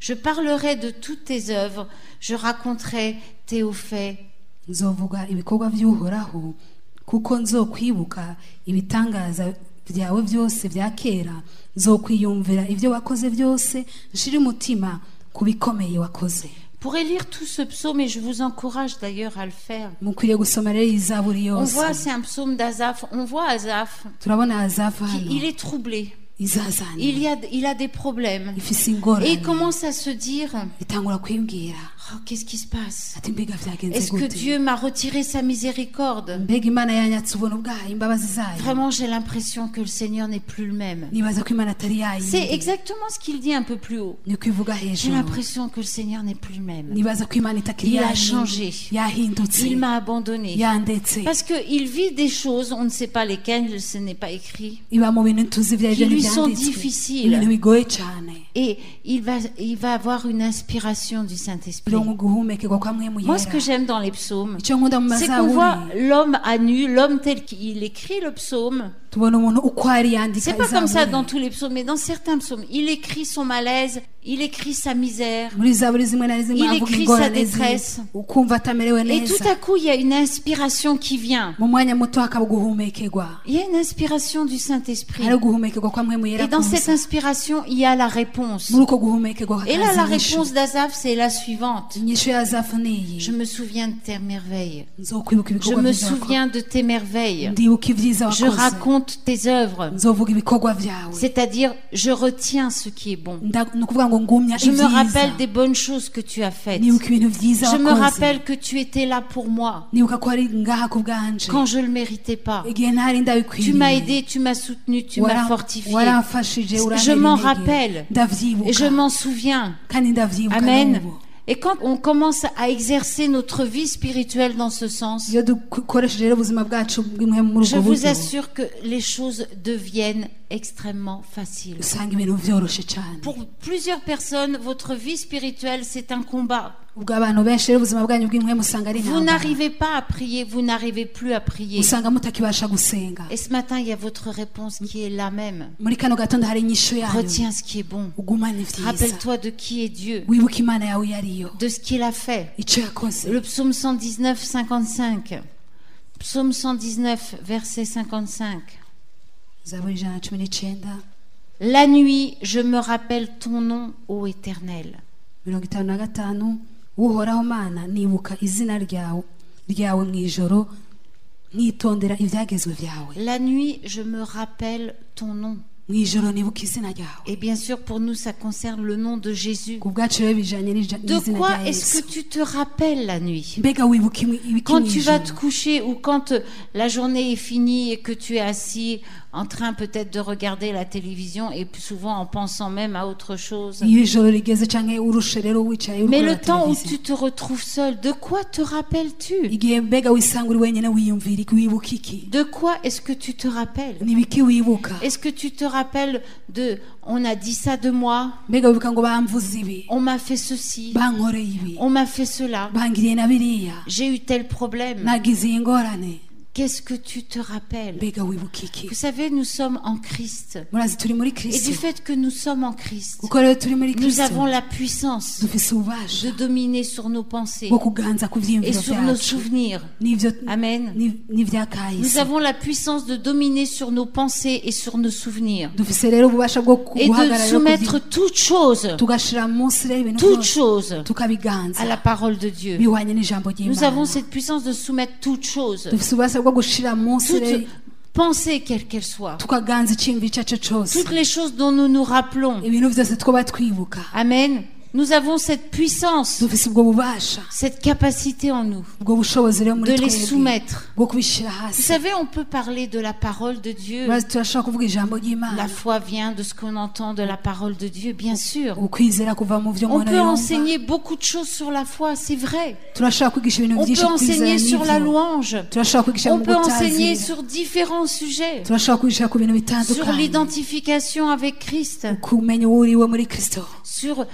Je parlerai de toutes tes œuvres, je raconterai tes hauts faits. nzovuga ibikorwa by'uhoraho kuko nzokwibuka ibitangaza byawe byose bya kera, nzokwiyumvira ibyo wakoze byose, nshire umutima ku bikomeye wakoze. Vous pourrez lire tout ce psaume et je vous encourage d'ailleurs à le faire. mukwiriye gusoma rero izaburi On yose. voit, c'est un psaume d'Azaph, on voit Azaph, turabona azafa hano il est troublé, izazana il, y a, il a des problèmes. ifise Et ingorane il commence à se dire, itangura kwibwira oh, qu'est-ce qui se passe? ati mbega vyagenze Est-ce que gute, Dieu m'a retiré sa miséricorde? mbega imana yanyatse ubuntu bwayo, imbabazi zayo. Vraiment, j'ai l'impression que le Seigneur n'est plus le même. nibaza ko imana atari C'est yayindi, exactement ce qu'il dit un peu plus haut. ni kwivuga J'ai hejuru. l'impression que le Seigneur n'est plus le même. nibaza ko imana itakiri Il a yayindi, changé. yahindutse, Il m'a abandonné. yandetse. Parce qu'il vit des choses, on ne sait pas lesquelles, ce n'est pas écrit. iba mu bintu tuzi vya Qui ibyo lui sont ntibyanditswe, difficiles. ibintu bigoye cyane. Et il va, il va avoir une inspiration du Saint-Esprit. birongo guhumekerwa kwa mwe Moi, ce que muyera. j'aime dans les psaumes, icyo nkunda mu c'est qu'on voit mazaburi, l'homme à nu, l'homme tel qu'il écrit le psaume. tubona umuntu uko ari yandika C'est pas comme ça izaburi. dans tous les psaumes, mais dans certains psaumes, il écrit son malaise, il écrit sa misère. muri zaburi zimwe na zimwe Il avuga écrit ingorane sa ze, détresse. ukumva atamerewe Et neza, tout à coup, il y a une inspiration qui vient. mu mwanya muto hakaba guhumekerwa, Il y a une inspiration du Saint-Esprit. ari guhumekerwa kwa mwe muyera Et dans cette kuza. inspiration, il y a la réponse. muri uko guhumekerwa Et là, hakaza la inyishu. réponse d'Azaph, c'est la suivante. inyishu ya azafu niyi, Je me souviens de tes merveilles. nzokwibuka Je ibikorwa me byiza wakoze. souviens de tes merveilles. ndibuka ibyiza Je wakoze, raconte tes œuvres. nzovuga ibikorwa byawe. C'est-à-dire, je retiens ce qui est bon. Nda- ni ukuvuga ngo ngumya Je me ibyiza, rappelle des bonnes choses que tu as faites. nibuka ibintu byiza Je me wakoze, rappelle que tu étais là pour moi nibuka ko ari ngaha ku bwanje quand je ne le méritais pas. igihe ntari Tu ndabikwiriye, m'as aidé, tu m'as soutenu, tu m'as Wara- fortifié. waramfashije, Je urantera m'en intege. rappelle. ndavyibuka Et je m'en souviens. kandi ndavyibuka Amen. n'ubu. Et quand on commence à exercer notre vie spirituelle dans ce sens, iyo dukoresheje rero ubuzima bwacu bw'imwe muri je ubwo vous buryo, assure que les choses deviennent extrêmement faciles. usanga ibintu vyoroshe cyane. Pour plusieurs personnes, votre vie spirituelle, c'est un combat. ubwo abantu benshi rero ubuzima bwanyu bw'imwe musanga ari Vous intambara, n'arrivez pas à prier, vous n'arrivez plus à prier. usanga mutakibasha gusenga. Et ce matin, il y a votre réponse qui est la même. muri kano gatondo hari inyishu yayo, Retiens ce qui est bon. ugumane ivyiza, Rappelle-toi de qui est Dieu, wibuka imana yawe iyo ariyo, de ce qu'il a fait. icyo yakoze. Le psaume cent dix-neuf, cinquante-cinq. Psaume cent dix-neuf, verset cinquante-cinq. zaburi ijana na cumi n'icenda La nuit, je me rappelle ton nom, ô Éternel. mirongo itanu na gatanu uhoraho mana nibuka izina ryawe ryawe mu ijoro, nkitondera ibyagezwe byawe. La nuit, je me rappelle ton nom. mu ijoro nibuka izina ryawe. Et bien sûr, pour nous, ça concerne le nom de Jésus. ku bwacu rero bijanye n'ija- De n'izina quoi rya est-ce yesu. que tu te rappelles la nuit? mbega wibuka imi- ibiki Quand mu tu vas te ijoro, coucher ou quand euh, la journée est finie et que tu es assis en train peut-être de regarder la télévision et puis souvent en pensant même à autre chose. iyo ijoro rigeze canke urushe rero wicaye Mais urikora le temps où televiziyo, tu te retrouves seul, de quoi te rappelles-tu? igihe mbega wisanga uri wenyine wiyumvira iki, wibuka iki, De quoi est-ce que tu te rappelles? ni ibiki wibuka. Est-ce que tu te rappelles de on a dit ça de moi, mbega wibuka ngo bamvuze ibi, on m'a fait ceci, bankoreye ibi, on m'a fait cela, bangiriye na biriya, j'ai eu tel problème. nagize iyi ngorane. Qu'est-ce que tu te rappelles? mbega wibuka iki. Vous savez, nous sommes en Christ. murazi turi muri Et kristo, du fait que nous sommes en Christ, kuko rero turi muri nous kristo avons la puissance dufise ububasha de dominer sur nos pensées bwo kuganza ku et vyiyumviro sur nos vyacu souvenirs. n'ivyo Amen. ni- Nous n'ivyakahise. avons la puissance de dominer sur nos pensées et sur nos souvenirs. dufise rero ububasha bwo Et de guhagarara rero soumettre kuvyi- toutes choses, tugashira munsi rero ibintu toutes byose choses tukabiganza à la parole de Dieu. bihwanye n'ijambo Nous avons ry'imana. cette puissance de soumettre toutes choses, dufise ububasha bwo gushira munsi toutes rero pensées, quelles qu'elles soient, tukaganza iciyumviro ico arico cose, toutes les choses dont nous nous rappelons. ibintu vyose twoba twibuka. Amen. Nous avons cette puissance, dufise ubwo bubasha, cette capacité en nous ubwo bushobozi rero de muri les twebwe soumettre. bwo kubishira Vous hasi. savez, on peut parler de la parole de Dieu. Murazi turashobora kuvuga ijambo La ry'imana, foi vient de ce qu'on entend de la parole de Dieu, bien sûr. ukwizera kuva mu vyo On umuntu peut yumva. enseigner beaucoup de choses sur la foi, c'est vrai. turashobora kwigisha ibintu On byinshi peut ku kwizera enseigner sur la n'ivyo. louange. turashobora kwigisha On mu peut enseigner gutazira, sur différents sujets. turashobora kwigisha ku bintu Sur bitandukanye, l'identification avec Christ, kumenya uwo uriwe muri kristo, sur les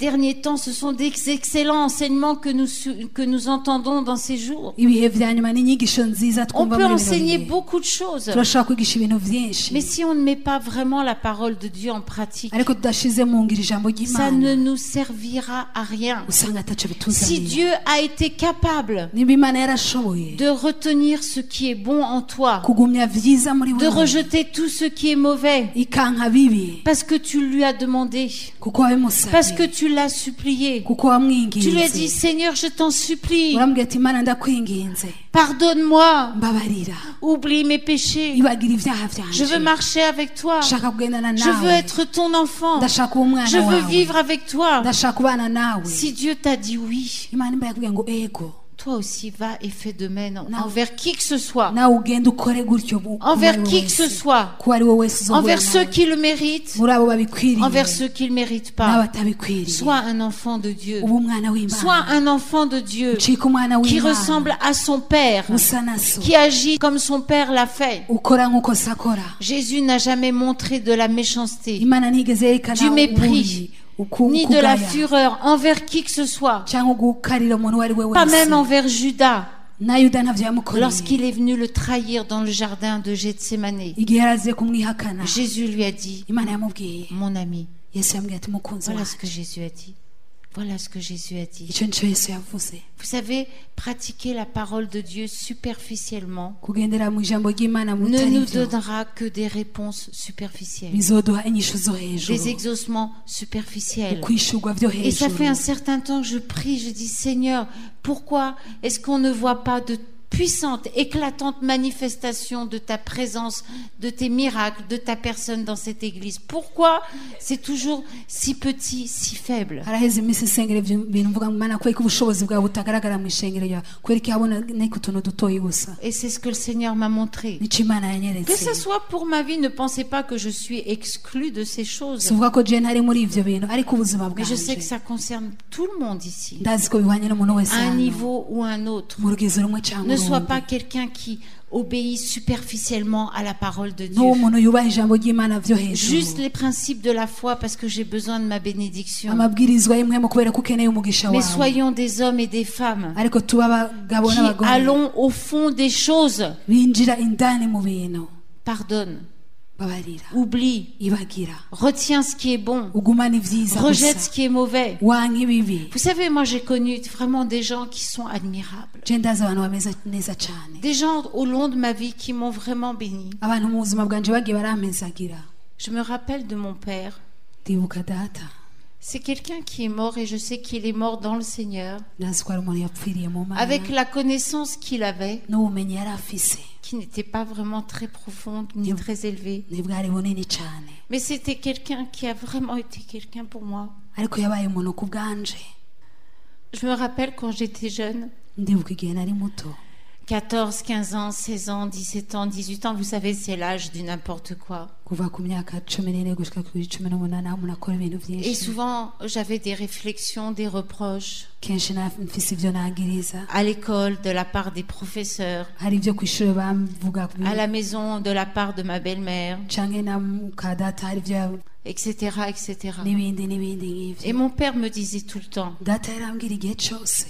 derniers temps, ce sont des excellents enseignements que nous, su- que nous entendons dans ces jours. ibihe vya nyuma n'inyigisho nziza On twumva peut muri bino enseigner bihe beaucoup de choses, turashobora kwigisha ibintu vyinshi mais si on ne met pas vraiment la parole de Dieu en pratique, ariko tudashize mu ngiro ijambo ça ne ry'Imana nous servira à rien. usanga ataco Si bituzaniye Dieu a été capable niba Imana yarashoboye de retenir ce qui est bon en toi, kugumya vyiza muri de wewe rejeter tout ce qui est mauvais, ikanka bibi parce que tu lui as demandé, kuko wabimusabye parce que tu l'as supplié, kuko tu lui as dit, wamwinginze Seigneur, je t'en supplie, urambwira ati Imana ndakwinginze pardonne-moi, mbabarira oublie mes péchés, ibagira ivyaha je veux vyanje marcher avec toi, ndashaka kugendana je veux nawe être ton enfant, ndashaka kuba umwana je veux wawe vivre avec toi. ndashaka kubana nawe Si Dieu t'a dit oui, Imana imba yakubwiye ngo ego toi aussi va et fais de même Non. envers qui que ce soit, nawe ugenda ukore gutyo bu- envers uwo qui que ce wese. soit, kuba ari wowe wese uzohura envers ceux nawe. qui le méritent, muri abo babikwiriye envers ceux qui ne le méritent pas. n'abatabikwiriye Sois un enfant de Dieu. uba umwana Sois w'Imana un enfant de Dieu ucika umwana qui w'Imana ressemble à son Père, usa na so qui agit comme son Père l'a fait. ukora nk'uko se akora Jésus n'a jamais montré de la méchanceté, Imana ntigeze yerekana Du mépris, ububi, uku- ni de la ukugaya, fureur envers qui que ce soit, cyangwa gukarira umuntu uwo ari we pas même wese envers Judas, na yuda ntavyo yamukoreye lorsqu'il est venu le trahir dans le jardin de Gethsémane. igihe yaraziye kumwihakana Jésus lui a dit, Imana yamubwiye mon ami, yesu yambwiye ati mukunzi voilà ce que wanjye Jésus a dit. Voilà ce que Jésus a dit. icyo nicyo yesu yavuze Vous savez, pratiquer la parole de Dieu superficiellement kugendera mu ijambo ry'Imana ne mutari nous byo donnera que des réponses superficielles, bizoduha inyishu zo hejuru des exaucements superficiels. ukwishurwa vyo Et ça hejuru fait un certain temps que je prie, je dis, Seigneur, pourquoi est-ce qu'on ne voit pas de puissante, éclatante manifestation de ta présence, de tes miracles, de ta personne dans cette église? Pourquoi c'est toujours si petit, si faible? haraheze iminsi isengera ivyo bintu mvuga ngo Mana kubera ko ubushobozi bwawe butagaragara mu ishengero ryawe kubera ko habona neko utuntu dutoyi gusa Et c'est ce que le Seigneur m'a montré. nico Imana Que yanyeretse ce soit pour ma vie, ne pensez pas que je suis exclue de ces choses. sivuga ko je ntari muri ivyo bintu ariko ubuzima Mais je sais que bwanje ça concerne tout le monde ici, ndazi ko bihwanye n'umuntu wese à un hano niveau ou un autre. mu rugezo rumwe cyangwa Ne sois pas urundi quelqu'un qui obéit superficiellement à la parole de Dieu. n'uwo muntu yubaha ijambo ry'Imana vyo hejuru Juste les principes de la foi parce que j'ai besoin de ma bénédiction. amabwirizwa y'imwe mu kubera ko ukeneye umugisha Mais wawe soyons des hommes et des femmes ariko tuba abagabo qui n'abagore allons au fond des choses. binjira indani mu bintu Pardonne, babarira oublie, ibagira retiens ce qui est bon, ugumana ivyiza rejette gusa ce qui est mauvais. wanka ibibi Vous savez, moi j'ai connu vraiment des gens qui sont admirables. je ndazi abantu bameze neza cyane Des gens au long de ma vie qui m'ont vraiment béni. abantu mu buzima bwanje bagiye barampezagira Je me rappelle de mon père. ndibuka data C'est quelqu'un qui est mort et je sais qu'il est mort dans le Seigneur, ndazi ko ari umuntu yapfiriye mu Mana avec la connaissance qu'il avait, n'ubumenyi yari afise qui n'était pas vraiment très profonde ni Yep. très élevée. ntibwari bunini cyane Mais c'était quelqu'un qui a vraiment été quelqu'un pour moi. ariko yabaye umuntu ku bwanje Je me rappelle quand j'étais jeune, ndibuka igihe nari muto quatorze, quinze ans, seize ans, dix-sept ans, dix-huit ans, vous savez, c'est l'âge du n'importe quoi. kuva ku myaka cumi n'ine gushika kuri cumi n'umunani aho umuntu akora ibintu Et byinshi souvent, j'avais des réflexions, des reproches kenshi na- mfise ibyo nagiriza à l'école de la part des professeurs, hari ibyo ku ishuri bamvuga à la maison de la part de ma belle-mère, canke na muka data hari ibyo et cetera, et cetera. n'ibindi n'ibindi Et nk'ivyo mon père me disait tout le temps, data yarambwira igihe cose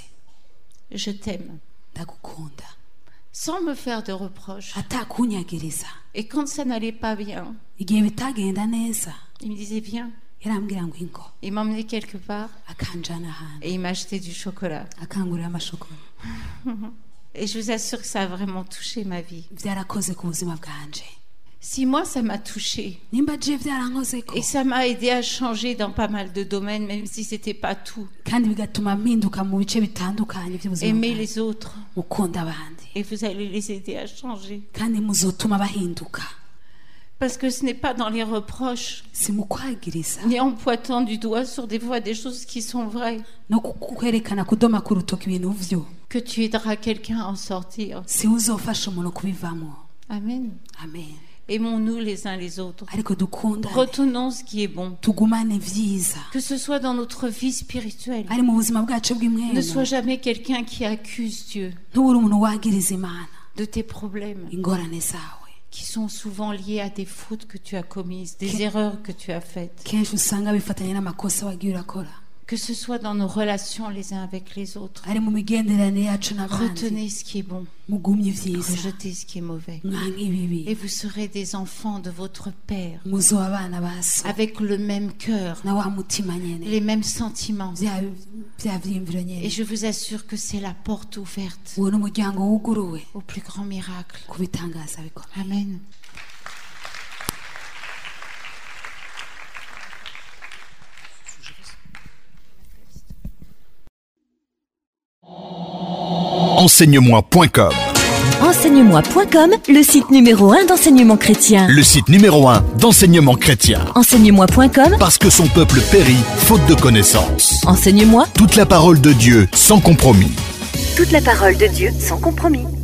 je t'aime, ndagukunda sans me faire de reproches. atakunyagiriza Et quand ça n'allait pas bien, igihe bitagenda neza il me disait, viens. yarambwira ngo ingo Il m'emmenait quelque part akanjana ahantu et il m'achetait du chocolat. akangurira amashokora Et je vous assure que ça a vraiment touché ma vie. vyarakoze ku buzima bwanje Si moi, ça m'a touché nimba je vyarankozeko et ça m'a aidé à changer dans pas mal de domaines, même si c'était pas tout. kandi bigatuma mpinduka mu bice bitandukanye by'ubuzima Aimer bwanje les autres mukunda abandi et vous allez les aider à changer. kandi muzotuma bahinduka Parce que ce n'est pas dans les reproches, si mu kwagiriza ni en pointant du doigt sur des fois des choses qui sont vraies, no ku- kwerekana kudoma ku rutoki ibintu vyo que tu aideras quelqu'un à en sortir. si uzofasha umuntu kubivamo Amen. amen Aimons-nous les uns les autres. ariko dukundane Retenons ce qui est bon. tugumane vyiza Que ce soit dans notre vie spirituelle. ari mu buzima bwacu Ne bw'imwemu sois jamais quelqu'un qui accuse Dieu ntubure umuntu wagiriza imana de tes problèmes ingorane zawe qui sont souvent liés à des fautes que tu as commises, des erreurs que tu as faites. kenshi usanga bifatanya n'amakosa wagiye urakora que ce soit dans nos relations les uns avec les autres. ari mu migenderanire yacu n'abandi Retenez ce qui est bon, mugumye ivyiza rejetez ce qui est mauvais. mwange ibibi Et vous serez des enfants de votre Père, muzoba abana ba so avec le même cœur, na wa mutima nyene les mêmes sentiments. vya vya vyiyumviro Et nyene je vous assure que c'est la porte ouverte uwo n'umuryango wuguruwe au plus grand miracle. ku bitangaza bikomeye. Amen. enseignemoi point com. enseignemoi point com, le site numéro un d'enseignement chrétien. Le site numéro un d'enseignement chrétien. enseignemoi point com, Parce que son peuple périt faute de connaissance. enseigne-moi Toute la parole de Dieu sans compromis. toute la parole de Dieu sans compromis.